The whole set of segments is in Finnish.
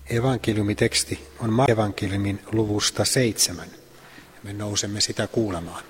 Evankeliumiteksti on Markuksen evankeliumin luvusta 7. Me nousemme sitä kuulemaan.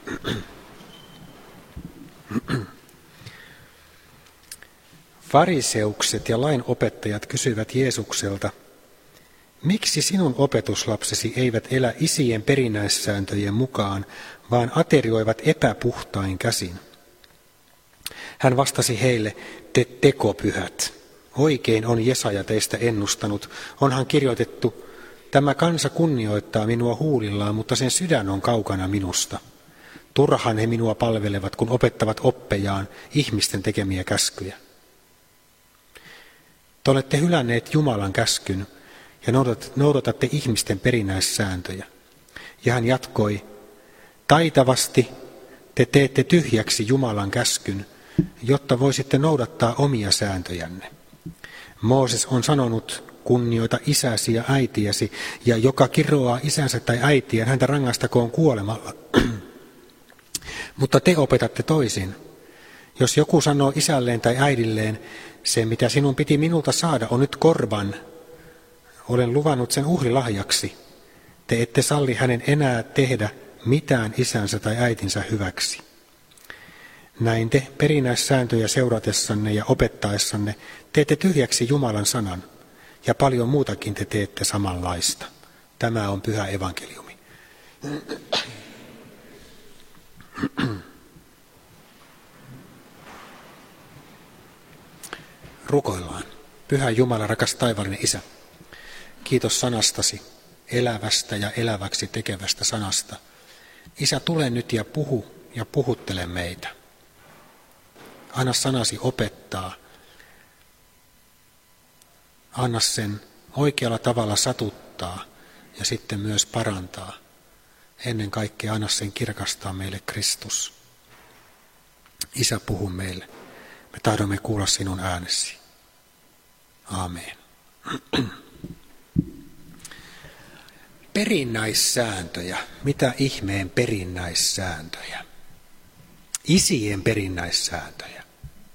Fariseukset ja lainopettajat kysyivät Jeesukselta, miksi sinun opetuslapsesi eivät elä isien perinnäissääntöjen mukaan, vaan aterioivat epäpuhtain käsin? Hän vastasi heille, te tekopyhät. Oikein on Jesaja teistä ennustanut. Onhan kirjoitettu, tämä kansa kunnioittaa minua huulillaan, mutta sen sydän on kaukana minusta. Turhaan he minua palvelevat, kun opettavat oppejaan ihmisten tekemiä käskyjä. Te olette hylänneet Jumalan käskyn ja noudatatte ihmisten perinnäissääntöjä. Ja hän jatkoi, taitavasti te teette tyhjäksi Jumalan käskyn, jotta voisitte noudattaa omia sääntöjänne. Mooses on sanonut, kunnioita isäsi ja äitiäsi, ja joka kiroaa isänsä tai äitiään, häntä rangaistakoon kuolemalla. Mutta te opetatte toisin. Jos joku sanoo isälleen tai äidilleen, se mitä sinun piti minulta saada on nyt korban, olen luvannut sen uhrilahjaksi, te ette salli hänen enää tehdä mitään isänsä tai äitinsä hyväksi. Näin te perinnäissääntöjä seuratessanne ja opettaessanne teette tyhjäksi Jumalan sanan, ja paljon muutakin te teette samanlaista. Tämä on pyhä evankeliumi. Rukoillaan. Pyhä Jumala, rakas taivaallinen Isä, kiitos sanastasi, elävästä ja eläväksi tekevästä sanasta. Isä, tule nyt ja puhu ja puhuttele meitä. Anna sanasi opettaa. Anna sen oikealla tavalla satuttaa ja sitten myös parantaa. Ennen kaikkea anna sen kirkastaa meille Kristus. Isä, puhu meille. Me tahdomme kuulla sinun äänesi. Aamen. Perinnäissääntöjä. Mitä ihmeen perinnäissääntöjä? Isien perinnäissääntöjä.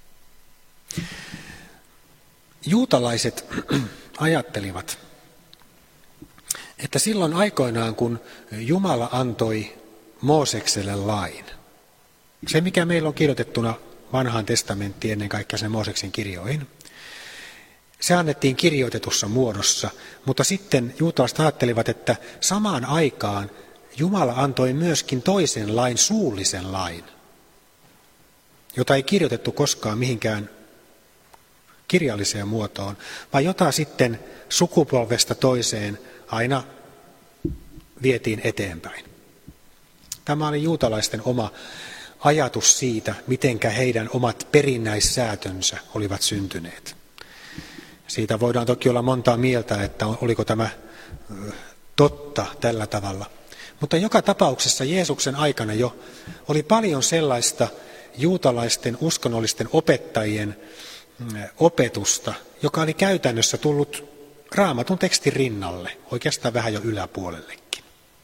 Juutalaiset ajattelivat, että silloin aikoinaan, kun Jumala antoi Moosekselle lain, se mikä meillä on kirjoitettuna vanhaan testamenttiin, ennen kaikkea sen Mooseksen kirjoihin, se annettiin kirjoitetussa muodossa, mutta sitten juutalaiset ajattelivat, että samaan aikaan Jumala antoi myöskin toisen lain, suullisen lain, jota ei kirjoitettu koskaan mihinkään kirjalliseen muotoon, vaan jota sitten sukupolvesta toiseen aina vietiin eteenpäin. Tämä oli juutalaisten oma ajatus siitä, mitenkä heidän omat perinnäissäätönsä olivat syntyneet. Siitä voidaan toki olla montaa mieltä, että oliko tämä totta tällä tavalla. Mutta joka tapauksessa Jeesuksen aikana jo oli paljon sellaista juutalaisten uskonnollisten opettajien opetusta, joka oli käytännössä tullut Raamatun tekstin rinnalle, oikeastaan vähän jo yläpuolellekin.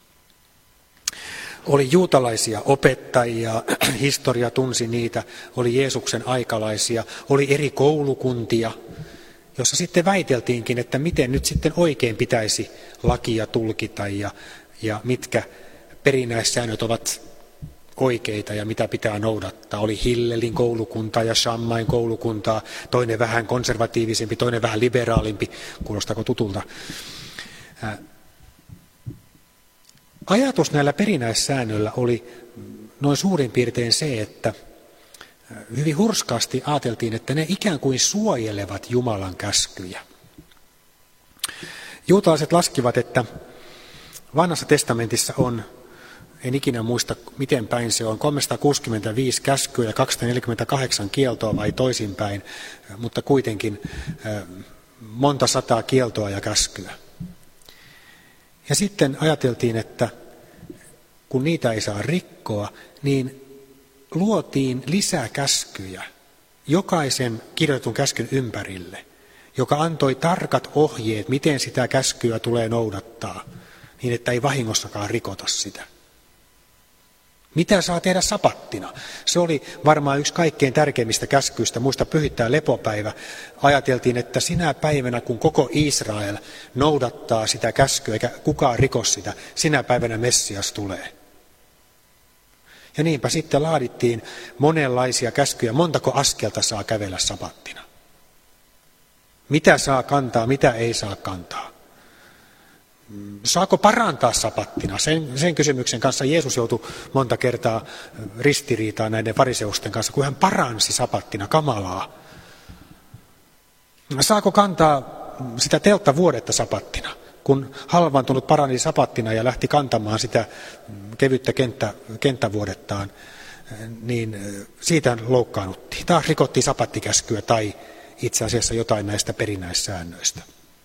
Oli juutalaisia opettajia, historia tunsi niitä, oli Jeesuksen aikalaisia, oli eri koulukuntia, jossa sitten väiteltiinkin, että miten nyt sitten oikein pitäisi lakia tulkita ja mitkä perinnäissäännöt ovat oikeita ja mitä pitää noudattaa. Oli Hillelin koulukuntaa ja Shammain koulukuntaa, toinen vähän konservatiivisempi, toinen vähän liberaalimpi. Kuulostaako tutulta? Ajatus näillä perinnäissäännöillä oli noin suurin piirtein se, että hyvin hurskaasti ajateltiin, että ne ikään kuin suojelevat Jumalan käskyjä. Juutalaiset laskivat, että Vanhassa testamentissa on, en ikinä muista miten päin se on, 365 käskyä ja 248 kieltoa vai toisinpäin, mutta kuitenkin monta sataa kieltoa ja käskyä. Ja sitten ajateltiin, että kun niitä ei saa rikkoa, niin luotiin lisää käskyjä jokaisen kirjoitetun käskyn ympärille, joka antoi tarkat ohjeet, miten sitä käskyä tulee noudattaa, niin että ei vahingossakaan rikota sitä. Mitä saa tehdä sapattina? Se oli varmaan yksi kaikkein tärkeimmistä käskyistä. Muista pyhittää lepopäivä. Ajateltiin, että sinä päivänä, kun koko Israel noudattaa sitä käskyä, eikä kukaan riko sitä, sinä päivänä Messias tulee. Ja niinpä sitten laadittiin monenlaisia käskyjä. Montako askelta saa kävellä sapattina? Mitä saa kantaa, mitä ei saa kantaa? Saako parantaa sapattina? Sen kysymyksen kanssa Jeesus joutui monta kertaa ristiriitaan näiden fariseusten kanssa, kun hän paransi sapattina kamalaa. Saako kantaa sitä telttavuodetta sapattina? Kun halvaantunut parani sapattina ja lähti kantamaan sitä kevyttä kenttävuodettaan, niin siitä loukkaannuttiin. Taas rikottiin sapattikäskyä tai itse asiassa jotain näistä perinnäissäännöistä.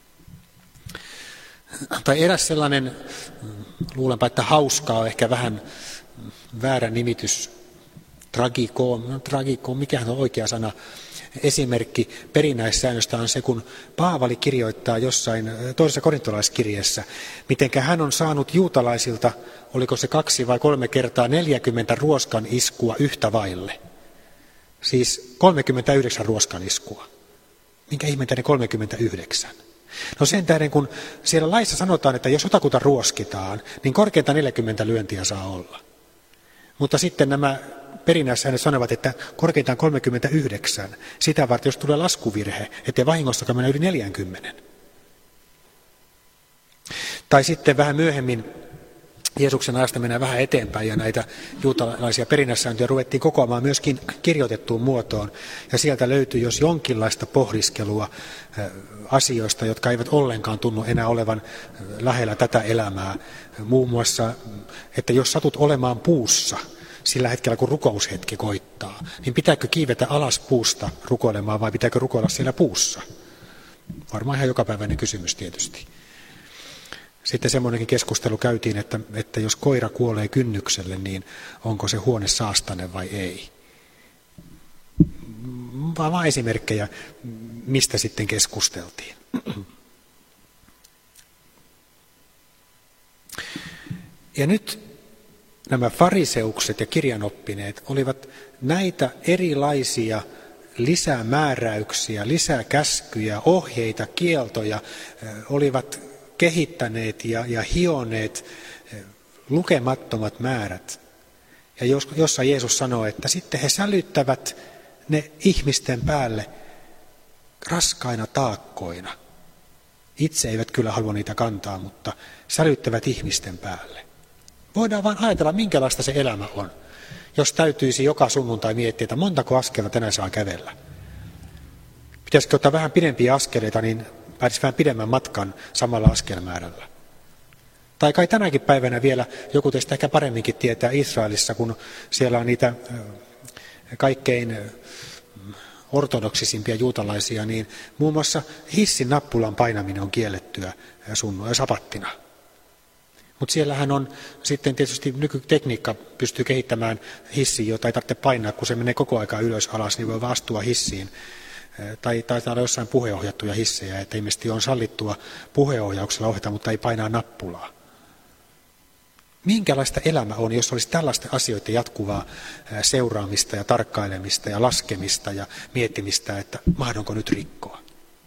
Tai eräs sellainen, luulenpa, että hauskaa on ehkä vähän väärä nimitys, tragikoon, mikähän on oikea sana, esimerkki perinnäissäännöstä on se, kun Paavali kirjoittaa jossain toisessa korintolaiskirjeessä, mitenkä hän on saanut juutalaisilta, oliko se 2 vai 3 kertaa 40 ruoskan iskua yhtä vaille. Siis 39 ruoskan iskua. Minkä ihmettä ne 39? No sen tähden, kun siellä laissa sanotaan, että jos jotakuta ruoskitaan, niin korkeintaan 40 lyöntiä saa olla. Mutta sitten nämä perinnäissäännöt sanovat, että korkeintaan 39. Sitä varten, jos tulee laskuvirhe, ettei vahingossakaan mennä yli 40. Tai sitten vähän myöhemmin Jeesuksen ajasta mennään vähän eteenpäin ja näitä juutalaisia perinnäissääntöjä ruvettiin kokoamaan myöskin kirjoitettuun muotoon. Ja sieltä löytyy jos jonkinlaista pohdiskelua asioista, jotka eivät ollenkaan tunnu enää olevan lähellä tätä elämää. Muun muassa, että jos satut olemaan puussa sillä hetkellä, kun rukoushetki koittaa, niin pitääkö kiivetä alas puusta rukoilemaan vai pitääkö rukoilla siellä puussa? Varmaan ihan jokapäiväinen kysymys tietysti. Sitten semmoinenkin keskustelu käytiin, että jos koira kuolee kynnykselle, niin onko se huone saastane vai ei. Vaan esimerkkejä, mistä sitten keskusteltiin. Ja nyt nämä fariseukset ja kirjanoppineet olivat näitä erilaisia lisämääräyksiä, lisäkäskyjä, ohjeita, kieltoja, olivat kehittäneet ja hioneet lukemattomat määrät. Ja jossa Jeesus sanoo, että sitten he sälyttävät ne ihmisten päälle raskaina taakkoina. Itse eivät kyllä halua niitä kantaa, mutta sälyttävät ihmisten päälle. Voidaan vain ajatella, minkälaista se elämä on, jos täytyisi joka sunnuntai miettiä, että montako askelta tänään saa kävellä. Pitäisikö ottaa vähän pidempiä askeleita, niin pääsisi vähän pidemmän matkan samalla askelmäärällä. Tai kai tänäkin päivänä vielä joku teistä ehkä paremminkin tietää Israelissa, kun siellä on niitä kaikkein ortodoksisimpia juutalaisia, niin muun muassa hissin nappulan painaminen on kiellettyä sapattina. Mutta siellähän on sitten tietysti nykytekniikka pystyy kehittämään hissiä, jota ei tarvitse painaa, kun se menee koko ajan ylös alas, niin voi vaan astua hissiin. Tai taitaa olla jossain puheohjattuja hissejä, että ilmeisesti on sallittua puheohjauksella ohjata, mutta ei painaa nappulaa. Minkälaista elämä on, jos olisi tällaista asioiden jatkuvaa seuraamista ja tarkkailemista ja laskemista ja miettimistä, että mahdonko nyt rikkoa.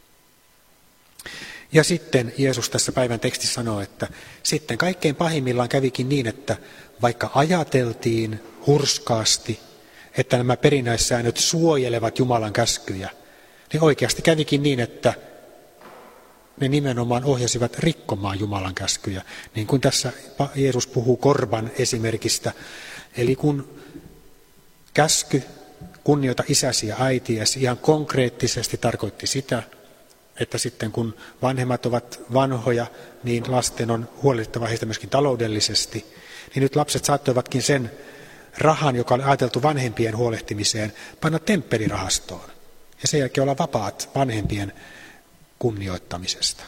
Ja sitten Jeesus tässä päivän tekstissä sanoo, että sitten kaikkein pahimmillaan kävikin niin, että vaikka ajateltiin hurskaasti, että nämä perinnäissäännöt suojelevat Jumalan käskyjä, niin oikeasti kävikin niin, että ne nimenomaan ohjasivat rikkomaan Jumalan käskyjä. Niin kuin tässä Jeesus puhuu korban esimerkistä. Eli kun käsky kunnioita isäsi ja äitiäsi ihan konkreettisesti tarkoitti sitä, että sitten kun vanhemmat ovat vanhoja, niin lasten on huolehdittava heistä myöskin taloudellisesti. Niin nyt lapset saattoivatkin sen rahan, joka oli ajateltu vanhempien huolehtimiseen, panna temppelirahastoon. Ja sen jälkeen olla vapaat vanhempien kunnioittamisesta.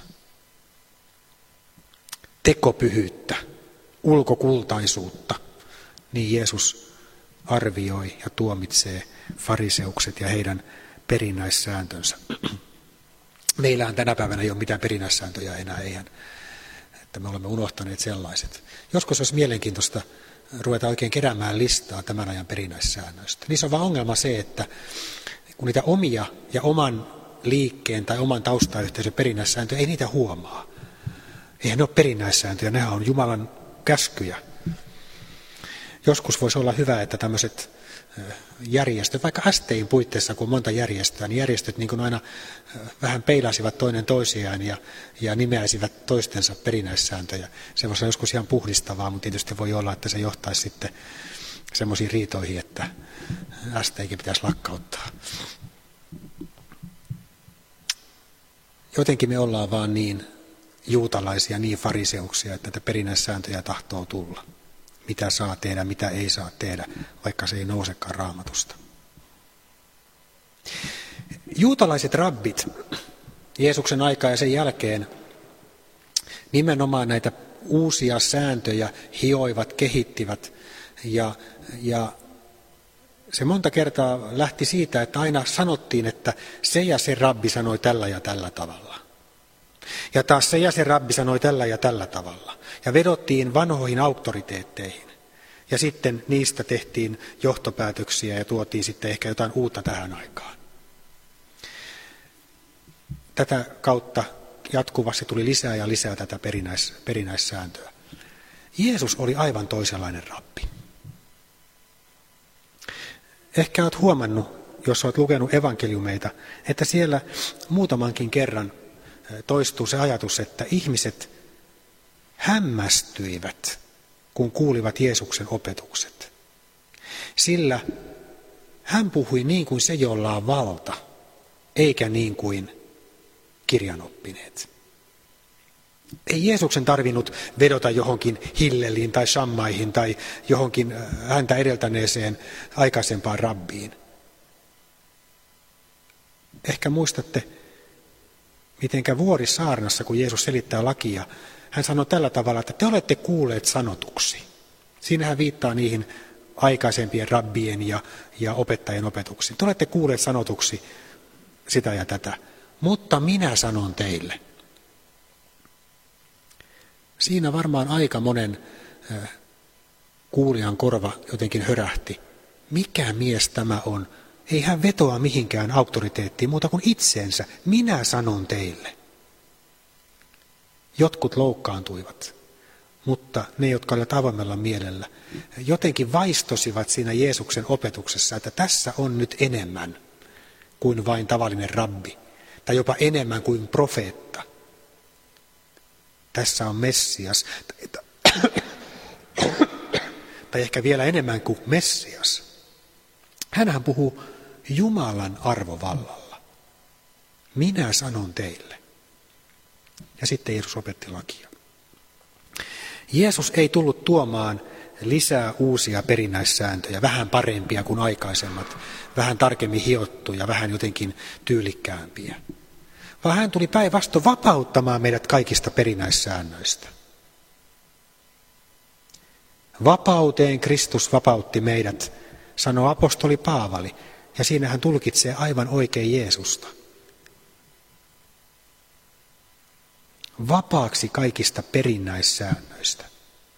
Tekopyhyyttä, ulkokultaisuutta, niin Jeesus arvioi ja tuomitsee fariseukset ja heidän perinnäissääntönsä. Meillähän tänä päivänä ei ole mitään perinnäissääntöjä enää, eihän, että me olemme unohtaneet sellaiset. Joskus olisi mielenkiintoista ruveta oikein keräämään listaa tämän ajan perinnäissäännöistä. Niissä on vaan ongelma se, että kun niitä omia ja oman liikkeen tai oman taustayhteisön perinnäissääntöjä, ei niitä huomaa. Eihän ne ole perinnäissääntöjä, nehän on Jumalan käskyjä. Joskus voisi olla hyvä, että tämmöiset järjestöt, vaikka STI:n puitteissa, kun on monta järjestöä, niin järjestöt niin kuin aina vähän peilasivat toinen toisiaan ja nimeäisivät toistensa perinnäissääntöjä. Se voisi olla joskus ihan puhdistavaa, mutta tietysti voi olla, että se johtaisi sitten semmoisiin riitoihin, että STI:kin pitäisi lakkauttaa. Jotenkin me ollaan vaan niin juutalaisia, niin fariseuksia, että näitä perinnäissääntöjä tahtoo tulla. Mitä saa tehdä, mitä ei saa tehdä, vaikka se ei nousekaan Raamatusta. Juutalaiset rabbit Jeesuksen aikaa ja sen jälkeen nimenomaan näitä uusia sääntöjä hioivat, kehittivät ja se monta kertaa lähti siitä, että aina sanottiin, että se ja se rabbi sanoi tällä ja tällä tavalla. Ja taas se ja se rabbi sanoi tällä ja tällä tavalla. Ja vedottiin vanhoihin auktoriteetteihin. Ja sitten niistä tehtiin johtopäätöksiä ja tuotiin sitten ehkä jotain uutta tähän aikaan. Tätä kautta jatkuvasti tuli lisää ja lisää tätä perinnäissääntöä. Jeesus oli aivan toisenlainen rabbi. Ehkä olet huomannut, jos olet lukenut evankeliumeita, että siellä muutamankin kerran toistuu se ajatus, että ihmiset hämmästyivät, kun kuulivat Jeesuksen opetukset. Sillä hän puhui niin kuin se, jolla on valta, eikä niin kuin kirjanoppineet. Ei Jeesuksen tarvinnut vedota johonkin Hilleliin tai Shammaihin tai johonkin häntä edeltäneeseen aikaisempaan rabbiin. Ehkä muistatte, mitenkä Vuorisaarnassa, kun Jeesus selittää lakia, hän sanoi tällä tavalla, että te olette kuulleet sanotuksi. Siinä hän viittaa niihin aikaisempien rabbien ja opettajien opetuksiin. Te olette kuulleet sanotuksi sitä ja tätä, mutta minä sanon teille. Siinä varmaan aika monen kuulijan korva jotenkin hörähti. Mikä mies tämä on? Ei hän vetoa mihinkään auktoriteettiin muuta kuin itseensä. Minä sanon teille. Jotkut loukkaantuivat, mutta ne, jotka olivat avoimella mielellä, jotenkin vaistosivat siinä Jeesuksen opetuksessa, että tässä on nyt enemmän kuin vain tavallinen rabbi, tai jopa enemmän kuin profeetta. Tässä on Messias, tai ehkä vielä enemmän kuin Messias. Hänhän puhuu Jumalan arvovallalla. Minä sanon teille. Ja sitten Jeesus opetti lakia. Jeesus ei tullut tuomaan lisää uusia perinnäissääntöjä, vähän parempia kuin aikaisemmat, vähän tarkemmin hiottuja, vähän jotenkin tyylikkäämpiä. Vaan hän tuli päinvastoin vapauttamaan meidät kaikista perinnäissäännöistä. Vapauteen Kristus vapautti meidät, sanoo apostoli Paavali, ja siinä hän tulkitsee aivan oikein Jeesusta. Vapaaksi kaikista perinnäissäännöistä.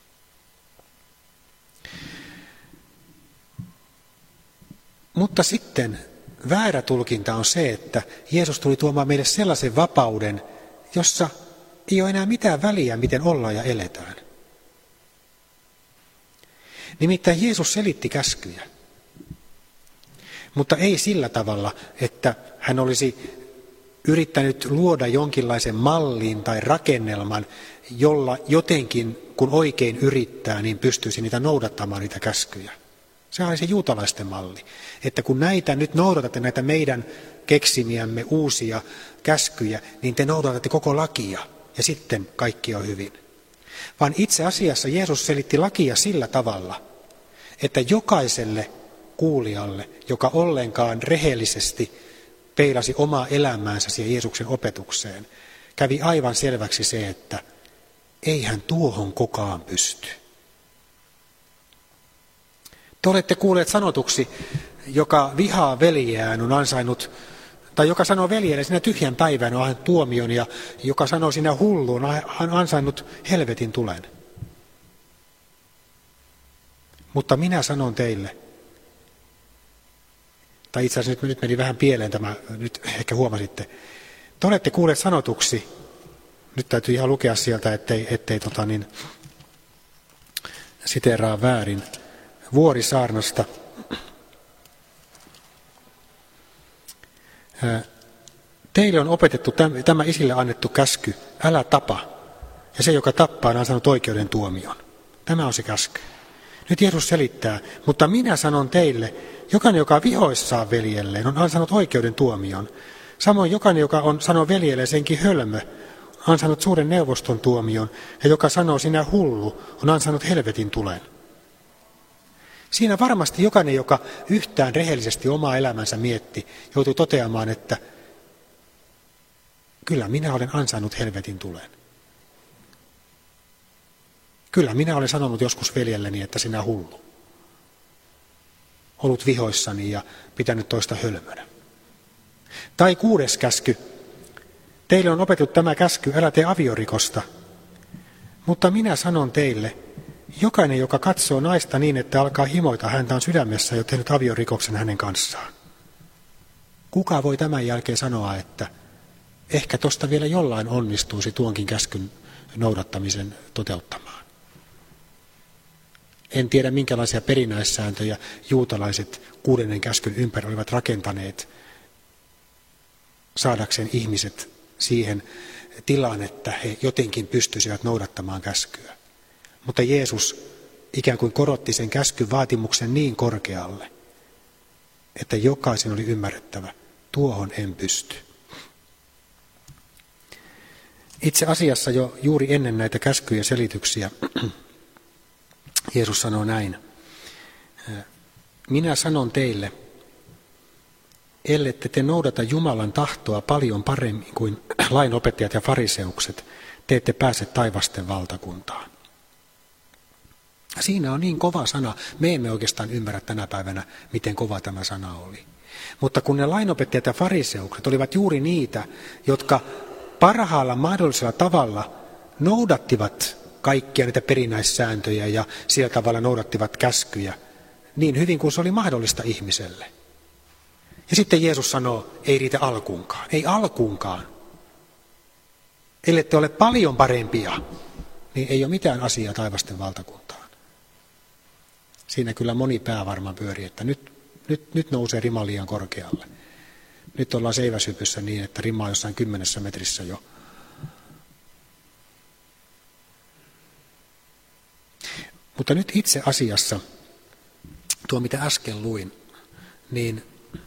Mutta sitten väärä tulkinta on se, että Jeesus tuli tuomaan meille sellaisen vapauden, jossa ei ole enää mitään väliä, miten ollaan ja eletään. Nimittäin Jeesus selitti käskyjä, mutta ei sillä tavalla, että hän olisi yrittänyt luoda jonkinlaisen mallin tai rakennelman, jolla jotenkin, kun oikein yrittää, niin pystyisi niitä noudattamaan niitä käskyjä. Se oli se juutalaisten malli, että kun näitä nyt noudatatte, näitä meidän keksimiämme uusia käskyjä, niin te noudatatte koko lakia ja sitten kaikki on hyvin. Vaan itse asiassa Jeesus selitti lakia sillä tavalla, että jokaiselle kuulijalle, joka ollenkaan rehellisesti peilasi omaa elämäänsä siihen Jeesuksen opetukseen, kävi aivan selväksi se, että eihän tuohon kukaan pysty. Te olette kuulleet sanotuksi, joka vihaa veljeään on ansainnut, tai joka sanoo veljelle sinä tyhjän päivän on tuomion, ja joka sanoo sinä hulluun on ansainnut helvetin tulen. Mutta minä sanon teille, tai itse asiassa nyt meni vähän pieleen tämä, nyt ehkä huomasitte. Te olette kuulleet sanotuksi, nyt täytyy ihan lukea sieltä, ettei siteeraa väärin, Vuorisaarnasta. Teille on opetettu tämä isille annettu käsky, älä tapa, ja se, joka tappaa, on saanut oikeuden tuomion. Tämä on se käsky. Nyt Jeesus selittää, mutta minä sanon teille, jokainen, joka vihoissaan veljelleen, on ansainnut oikeuden tuomion. Samoin jokainen, joka on sanoo veljelleen senkin hölmö, on ansainnut suuren neuvoston tuomion, ja joka sanoo sinä hullu, on ansainnut helvetin tulen. Siinä varmasti jokainen, joka yhtään rehellisesti omaa elämänsä mietti, joutuu toteamaan, että kyllä minä olen ansainnut helvetin tulen. Kyllä minä olen sanonut joskus veljelleni, että sinä hullu. Ollut vihoissani ja pitänyt toista hölmönä. Tai 6. käsky. Teille on opetettu tämä käsky, älä tee aviorikosta. Mutta minä sanon teille, jokainen, joka katsoo naista niin, että alkaa himoita häntä, on sydämessä jo tehnyt aviorikoksen hänen kanssaan. Kuka voi tämän jälkeen sanoa, että ehkä tuosta vielä jollain onnistuisi tuonkin käskyn noudattamisen toteuttamaan? En tiedä, minkälaisia perinnäissääntöjä juutalaiset 6. käskyn ympäri olivat rakentaneet saadakseen ihmiset siihen tilaan, että he jotenkin pystyisivät noudattamaan käskyä. Mutta Jeesus ikään kuin korotti sen käskyn vaatimuksen niin korkealle, että jokaisen oli ymmärrettävä, tuohon en pysty. Itse asiassa jo juuri ennen näitä käskyjen selityksiä Jeesus sanoo näin. Minä sanon teille, ellette te noudata Jumalan tahtoa paljon paremmin kuin lainopettajat ja fariseukset, te ette pääse taivasten valtakuntaan. Siinä on niin kova sana. Me emme oikeastaan ymmärrä tänä päivänä, miten kova tämä sana oli. Mutta kun ne lainopettajat ja fariseukset olivat juuri niitä, jotka parhaalla mahdollisella tavalla noudattivat kaikkia niitä perinnäissääntöjä ja sillä tavalla noudattivat käskyjä niin hyvin kuin se oli mahdollista ihmiselle. Ja sitten Jeesus sanoo, ei riitä alkuunkaan, ei alkuunkaan. Ellette ole paljon parempia, niin ei ole mitään asiaa taivasten valtakuntaan. Siinä kyllä moni pää varmaan pyörii, että nyt nousee rima liian korkealle. Nyt ollaan seiväshypyssä niin, että rima on jossain 10 metrissä jo. Mutta nyt itse asiassa, tuo mitä äsken luin, niin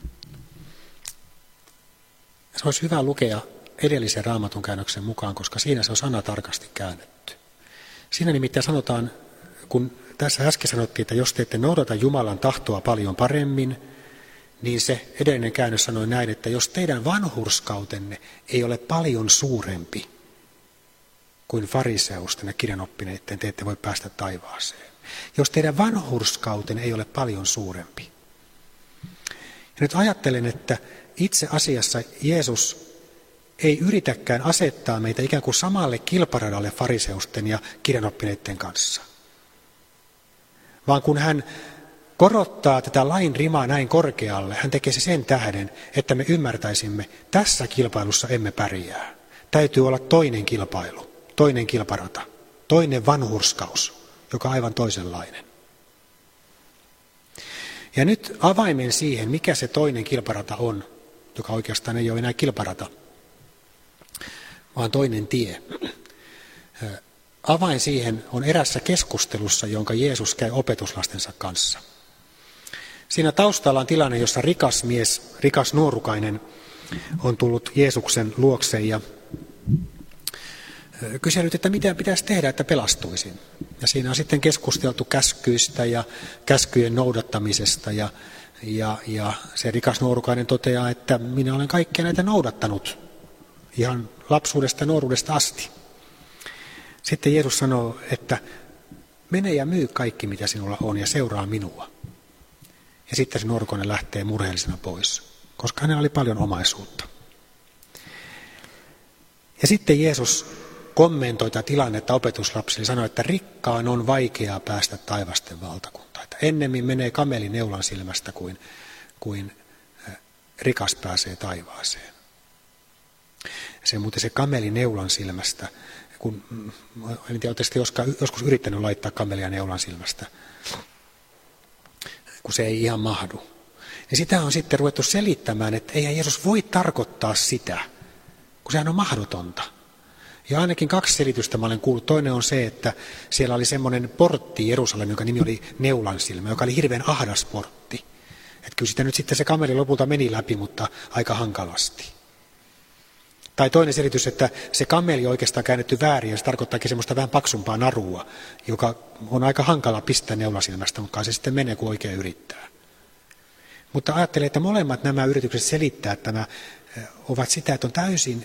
se olisi hyvä lukea edellisen Raamatun käännöksen mukaan, koska siinä se on sanatarkasti käännetty. Siinä nimittäin sanotaan, kun tässä äsken sanottiin, että jos te ette noudata Jumalan tahtoa paljon paremmin, niin se edellinen käännös sanoi näin, että jos teidän vanhurskautenne ei ole paljon suurempi kuin fariseusten ja kirjanoppineiden, te ette voi päästä taivaaseen. Jos teidän vanhurskautenne ei ole paljon suurempi. Ja nyt ajattelen, että itse asiassa Jeesus ei yritäkään asettaa meitä ikään kuin samalle kilparadalle fariseusten ja kirjanoppineiden kanssa. Vaan kun hän korottaa tätä lain rimaa näin korkealle, hän tekee se sen tähden, että me ymmärtäisimme, tässä kilpailussa emme pärjää. Täytyy olla toinen kilpailu, toinen kilparata, toinen vanhurskaus, joka on aivan toisenlainen. Ja nyt avaimen siihen, mikä se toinen kilparata on, joka oikeastaan ei ole enää kilparata, vaan toinen tie. Avain siihen on erässä keskustelussa, jonka Jeesus käy opetuslastensa kanssa. Siinä taustalla on tilanne, jossa rikas mies, rikas nuorukainen on tullut Jeesuksen luokse ja kysellyt, että mitä pitäisi tehdä, että pelastuisin. Ja siinä on sitten keskusteltu käskyistä ja käskyjen noudattamisesta ja se rikas nuorukainen toteaa, että minä olen kaikkia näitä noudattanut ihan lapsuudesta ja nuoruudesta asti. Sitten Jeesus sanoo, että mene ja myy kaikki, mitä sinulla on, ja seuraa minua. Ja sitten se nuorukainen lähtee murheellisena pois, koska hänellä oli paljon omaisuutta. Ja sitten Jeesus kommentoi tätä tilannetta opetuslapsille, sanoi, että rikkaan on vaikeaa päästä taivasten valtakuntaan. Että ennemmin menee kameli neulan silmästä kuin rikas pääsee taivaaseen. Se muuten se kameli neulan silmästä, en tiedä, oletteko joskus yrittänyt laittaa kamelia neulan silmästä, kun se ei ihan mahdu. Ja sitä on sitten ruvettu selittämään, että eihän Jeesus voi tarkoittaa sitä, kun sehän on mahdotonta. Ja ainakin 2 selitystä mä olen kuullut. Toinen on se, että siellä oli semmoinen portti Jerusalem, jonka nimi oli Neulansilmä, joka oli hirveän ahdas portti. Että kyllä sitä nyt sitten se kameli lopulta meni läpi, mutta aika hankalasti. Tai toinen selitys, että se kameli on oikeastaan käännetty väärin, ja se tarkoittaakin semmoista vähän paksumpaa narua, joka on aika hankala pistää neulasilmästä, mutta se sitten menee, kun oikein yrittää. Mutta ajattelen, että molemmat nämä yritykset selittää tämä ovat sitä, että on täysin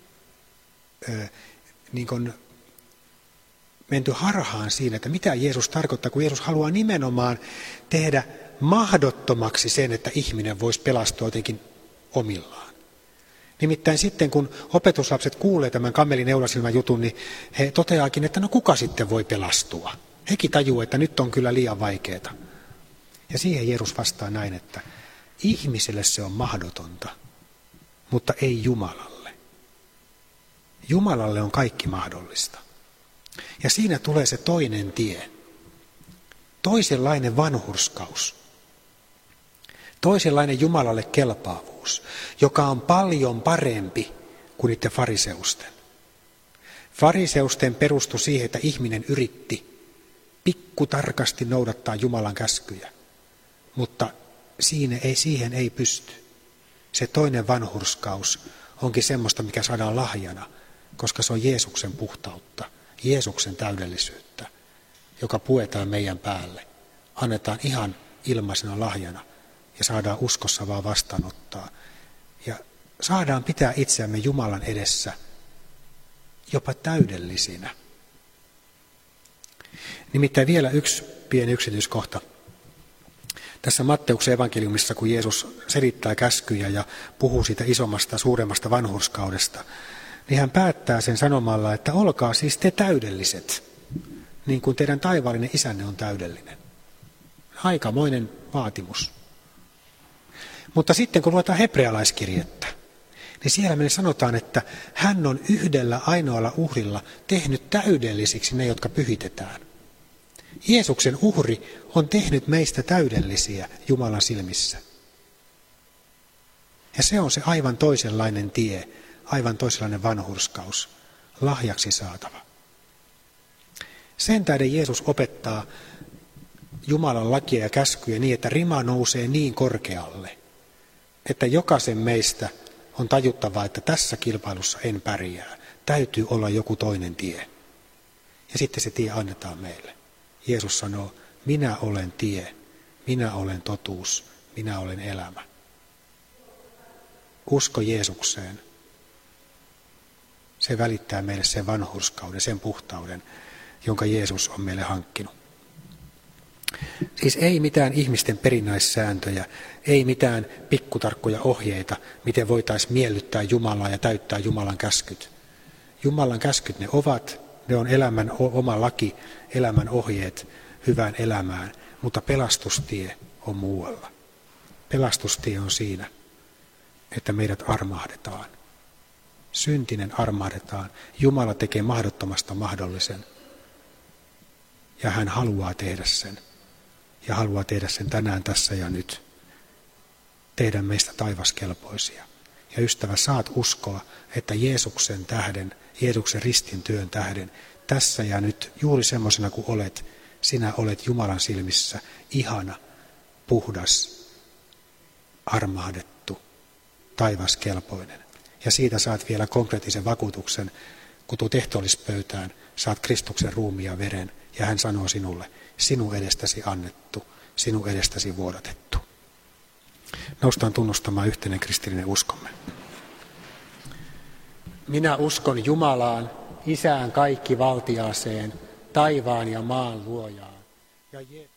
niin kuin menty harhaan siinä, että mitä Jeesus tarkoittaa, kun Jeesus haluaa nimenomaan tehdä mahdottomaksi sen, että ihminen voisi pelastua jotenkin omillaan. Nimittäin sitten, kun opetuslapset kuulee tämän kamelin neulasilmän jutun, niin he toteaakin, että no kuka sitten voi pelastua? Hekin tajuu, että nyt on kyllä liian vaikeaa. Ja siihen Jeesus vastaa näin, että ihmiselle se on mahdotonta, mutta ei Jumalalle. Jumalalle on kaikki mahdollista. Ja siinä tulee se toinen tie. Toisenlainen vanhurskaus. Toisenlainen Jumalalle kelpaavuus, joka on paljon parempi kuin niiden fariseusten. Fariseusten perustui siihen, että ihminen yritti pikkutarkasti noudattaa Jumalan käskyjä, mutta siihen ei pysty. Se toinen vanhurskaus onkin semmoista, mikä saadaan lahjana, koska se on Jeesuksen puhtautta, Jeesuksen täydellisyyttä, joka puetaan meidän päälle. Annetaan ihan ilmaisena lahjana ja saadaan uskossa vaan vastaanottaa. Ja saadaan pitää itseämme Jumalan edessä jopa täydellisinä. Nimittäin vielä yksi pieni yksityiskohta. Tässä Matteuksen evankeliumissa, kun Jeesus selittää käskyjä ja puhuu siitä isommasta, suuremmasta vanhurskaudesta, niin hän päättää sen sanomalla, että olkaa siis te täydelliset, niin kuin teidän taivaallinen isänne on täydellinen. Aikamoinen vaatimus. Mutta sitten kun luetaan hebrealaiskirjettä, niin siellä meille sanotaan, että hän on yhdellä ainoalla uhrilla tehnyt täydellisiksi ne, jotka pyhitetään. Jeesuksen uhri on tehnyt meistä täydellisiä Jumalan silmissä. Ja se on se aivan toisenlainen tie, aivan toisenlainen vanhurskaus, lahjaksi saatava. Sen tähden Jeesus opettaa Jumalan lakia ja käskyjä niin, että rima nousee niin korkealle, että jokaisen meistä on tajuttava, että tässä kilpailussa en pärjää. Täytyy olla joku toinen tie. Ja sitten se tie annetaan meille. Jeesus sanoo, minä olen tie, minä olen totuus, minä olen elämä. Usko Jeesukseen. Se välittää meille sen vanhurskauden, sen puhtauden, jonka Jeesus on meille hankkinut. Siis ei mitään ihmisten perinnäissääntöjä, ei mitään pikkutarkkoja ohjeita, miten voitaisiin miellyttää Jumalaa ja täyttää Jumalan käskyt. Jumalan käskyt ne on elämän oma laki, elämän ohjeet hyvään elämään, mutta pelastustie on muualla. Pelastustie on siinä, että meidät armahdetaan. Syntinen armahdetaan. Jumala tekee mahdottomasta mahdollisen. Ja hän haluaa tehdä sen. Ja haluaa tehdä sen tänään, tässä ja nyt. Tehdä meistä taivaskelpoisia. Ja ystävä, saat uskoa, että Jeesuksen tähden, Jeesuksen ristin työn tähden, tässä ja nyt, juuri semmoisena kuin olet, sinä olet Jumalan silmissä ihana, puhdas, armahdettu, taivaskelpoinen. Ja siitä saat vielä konkreettisen vakuutuksen, kun tuut ehtoollispöytään, saat Kristuksen ruumiin ja veren, ja hän sanoo sinulle, sinun edestäsi annettu, sinun edestäsi vuodatettu. Noustaan tunnustamaan yhteinen kristillinen uskomme. Minä uskon Jumalaan, Isään kaikkivaltiaaseen, taivaan ja maan luojaan. Ja